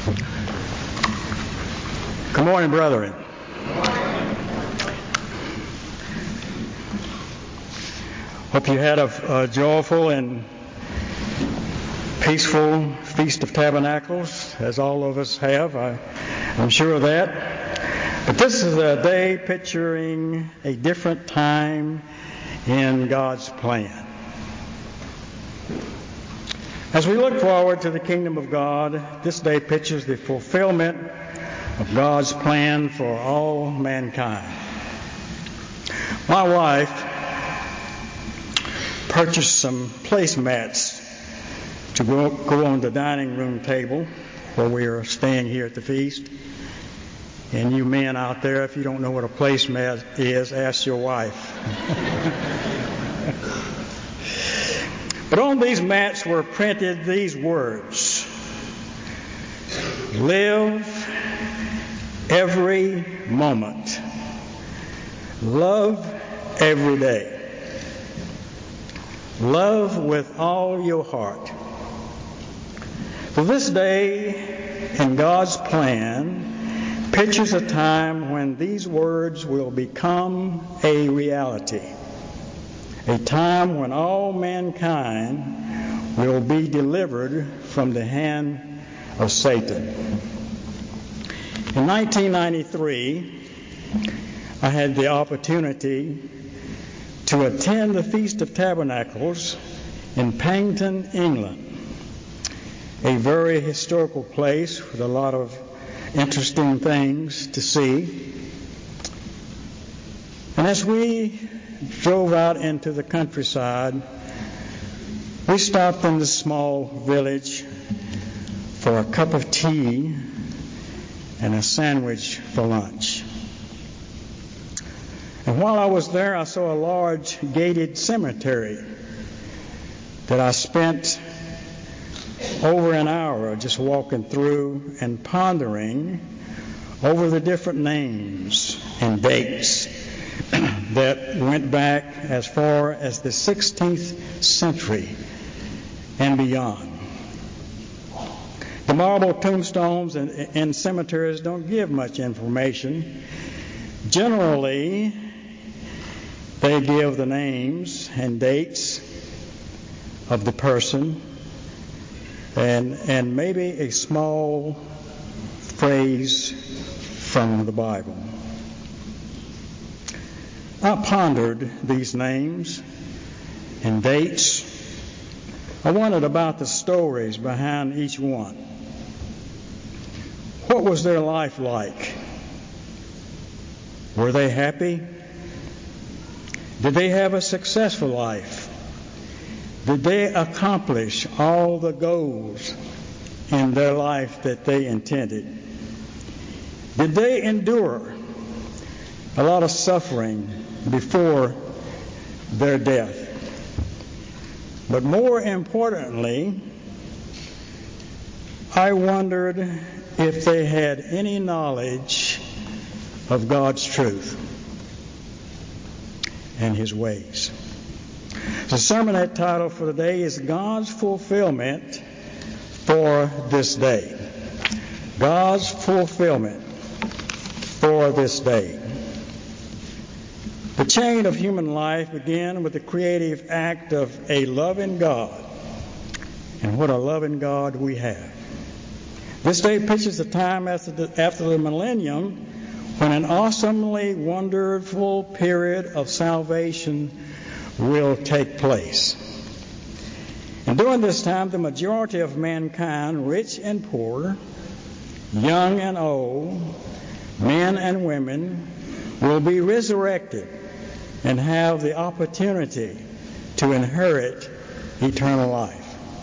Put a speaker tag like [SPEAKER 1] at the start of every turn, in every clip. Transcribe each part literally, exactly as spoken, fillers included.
[SPEAKER 1] Good morning, brethren. Hope you had a, a joyful and peaceful Feast of Tabernacles, as all of us have. I, I'm sure of that. But this is a day picturing a different time in God's plan. As we look forward to the kingdom of God, this day pictures the fulfillment of God's plan for all mankind. My wife purchased some placemats to go, go on the dining room table where we are staying here at the feast. And you men out there, if you don't know what a placemat is, ask your wife. But on these mats were printed these words: live every moment. Love every day. Love with all your heart. So this day in God's plan pictures a time when these words will become a reality. A time when all mankind will be delivered from the hand of Satan. In nineteen ninety-three, I had the opportunity to attend the Feast of Tabernacles in Paignton, England, a very historical place with a lot of interesting things to see. And as we drove out into the countryside, we stopped in this small village for a cup of tea and a sandwich for lunch. And while I was there, I saw a large gated cemetery that I spent over an hour just walking through and pondering over the different names and dates that went back as far as the sixteenth century and beyond. The marble tombstones in, in cemeteries don't give much information. Generally, they give the names and dates of the person and, and maybe a small phrase from the Bible. I pondered these names and dates. I wondered about the stories behind each one. What was their life like? Were they happy? Did they have a successful life? Did they accomplish all the goals in their life that they intended? Did they endure a lot of suffering before their death? But more importantly, I wondered if they had any knowledge of God's truth and His ways. The sermon title for today is God's Fulfillment for This Day. God's fulfillment for this day. The chain of human life began with the creative act of a loving God. And what a loving God we have. This day pictures the time after the, after the millennium when an awesomely wonderful period of salvation will take place. And during this time, the majority of mankind, rich and poor, young and old, men and women, will be resurrected and have the opportunity to inherit eternal life.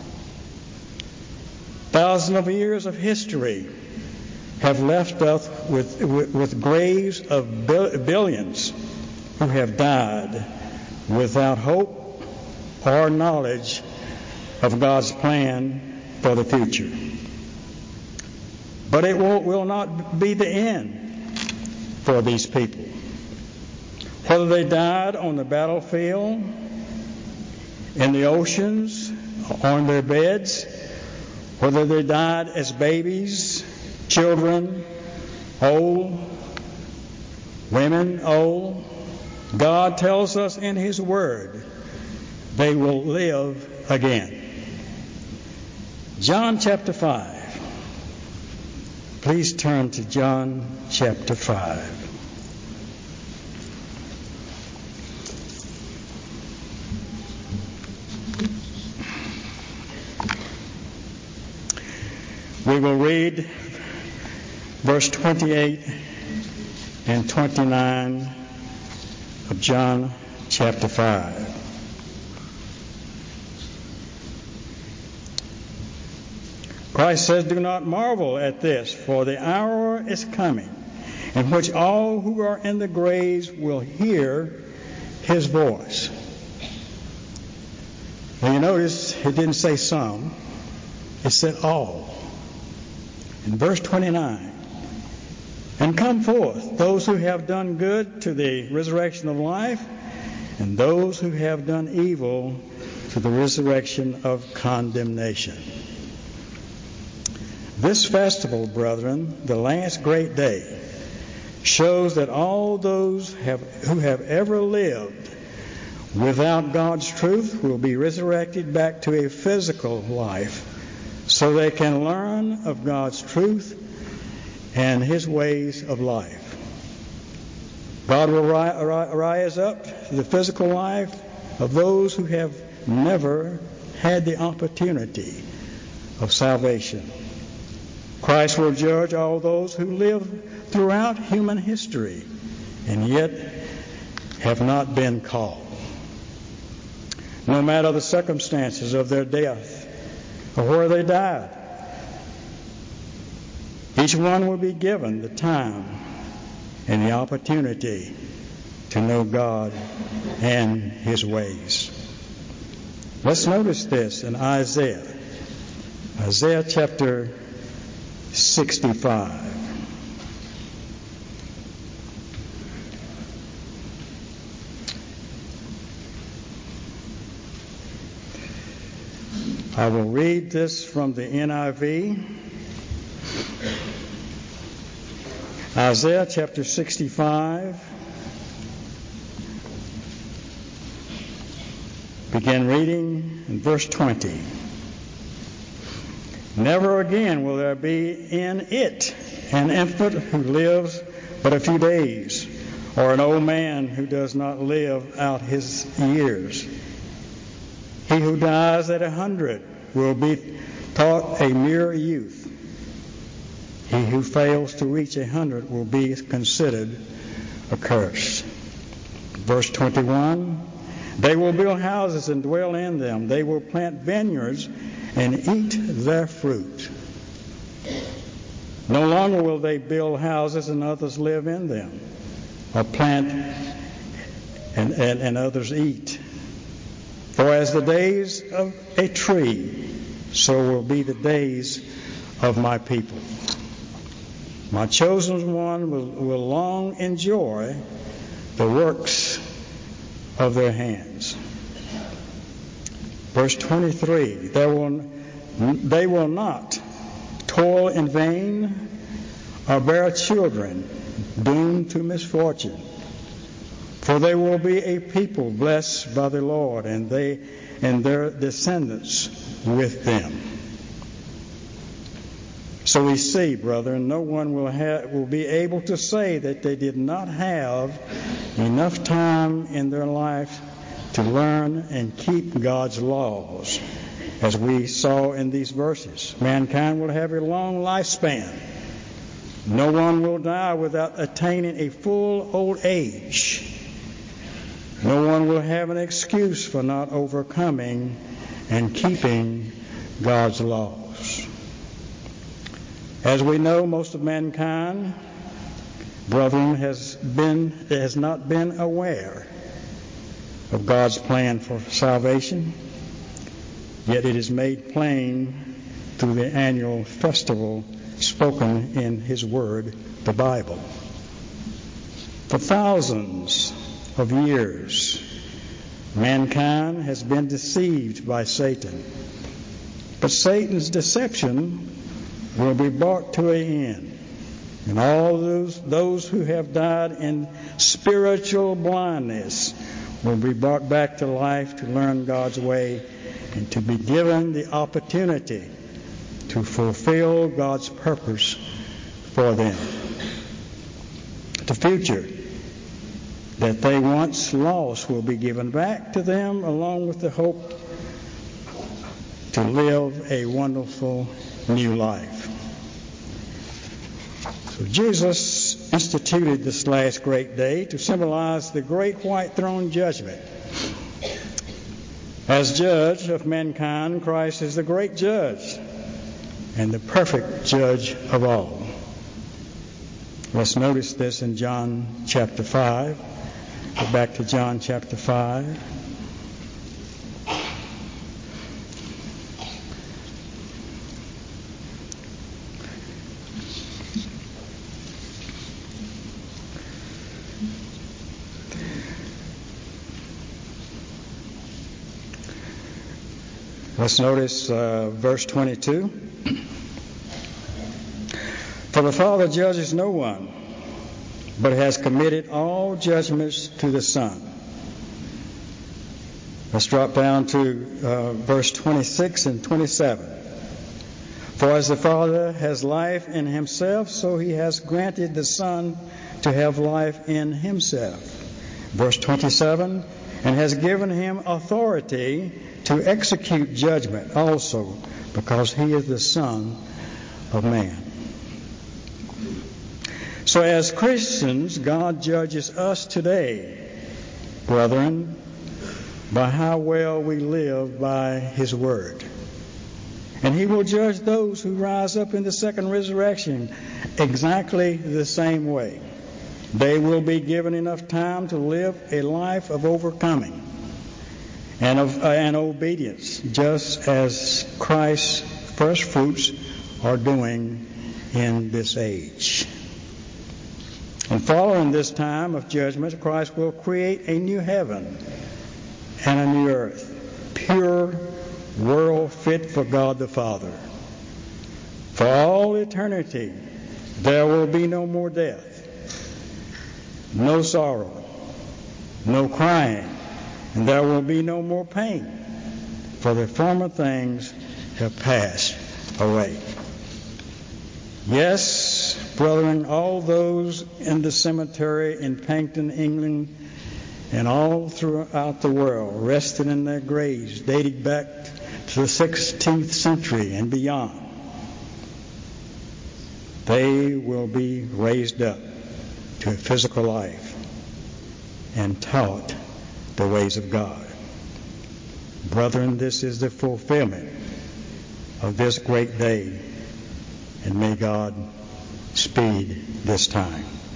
[SPEAKER 1] Thousands of years of history have left us with, with, with graves of billions who have died without hope or knowledge of God's plan for the future. But it will, will not be the end for these people. Whether they died on the battlefield, in the oceans, on their beds, whether they died as babies children, old, women, old. God tells us in His Word they will live again. John chapter five. Please turn to John chapter five. We will read verse twenty-eight and twenty-nine of John chapter five. Christ says, "Do not marvel at this, for the hour is coming in which all who are in the graves will hear His voice." Now you notice it didn't say some, it said all. In verse twenty-nine, "And come forth those who have done good to the resurrection of life, and those who have done evil to the resurrection of condemnation." This festival, brethren, the last great day, shows that all those have, who have ever lived without God's truth will be resurrected back to a physical life so they can learn of God's truth and His ways of life. God will ri- ri- rise up to the physical life of those who have never had the opportunity of salvation. Christ will judge all those who live throughout human history and yet have not been called. No matter the circumstances of their death or where they died, each one will be given the time and the opportunity to know God and His ways. Let's notice this in Isaiah. Isaiah chapter sixty-five. I will read this from the N I V. Isaiah chapter sixty-five. Begin reading in verse twenty. "Never again will there be in it an infant who lives but a few days, or an old man who does not live out his years. He who dies at a hundred will be thought a mere youth. He who fails to reach a hundred will be considered accursed." Verse twenty-one, "They will build houses and dwell in them. They will plant vineyards and eat their fruit. No longer will they build houses and others live in them, or plant and, and, and others eat. For as the days of a tree, so will be the days of my people. My chosen one will, will long enjoy the works of their hands." Verse twenty-three, they will, they will not toil in vain or bear children doomed to misfortune. For they will be a people blessed by the Lord, and they and their descendants with them. So we see, brethren, no one will have, will be able to say that they did not have enough time in their life to learn and keep God's laws, as we saw in these verses. Mankind will have a long lifespan. No one will die without attaining a full old age. No one will have an excuse for not overcoming and keeping God's laws. As we know, most of mankind, brethren, has been has not been aware of God's plan for salvation, yet it is made plain through the annual festival spoken in His Word, the Bible. For thousands of years, mankind has been deceived by Satan. But Satan's deception will be brought to an end. And all those, those who have died in spiritual blindness will be brought back to life to learn God's way and to be given the opportunity to fulfill God's purpose for them. The future that they once lost will be given back to them, along with the hope to live a wonderful new life. So Jesus instituted this last great day to symbolize the great white throne judgment. As judge of mankind, Christ is the great judge and the perfect judge of all. Let's notice this in John chapter five. Go back to John chapter five. Let's notice uh, verse twenty-two. For the Father judges no one, but has committed all judgments to the Son. Let's drop down to uh, verse twenty-six and twenty-seven. For as the Father has life in himself, so he has granted the Son to have life in himself. Verse twenty-seven, and has given him authority to execute judgment also, because he is the Son of Man. So as Christians, God judges us today, brethren, by how well we live by His Word. And He will judge those who rise up in the second resurrection exactly the same way. They will be given enough time to live a life of overcoming and of uh, and obedience, just as Christ's first fruits are doing in this age. And following this time of judgment, Christ will create a new heaven and a new earth, pure world fit for God the Father. For all eternity, there will be no more death, no sorrow, no crying, and there will be no more pain, for the former things have passed away. Yes, brethren, all those in the cemetery in Pankton, England, and all throughout the world, resting in their graves, dating back to the sixteenth century and beyond, they will be raised up to a physical life and taught the ways of God. Brethren, this is the fulfillment of this great day, and may God speed this time.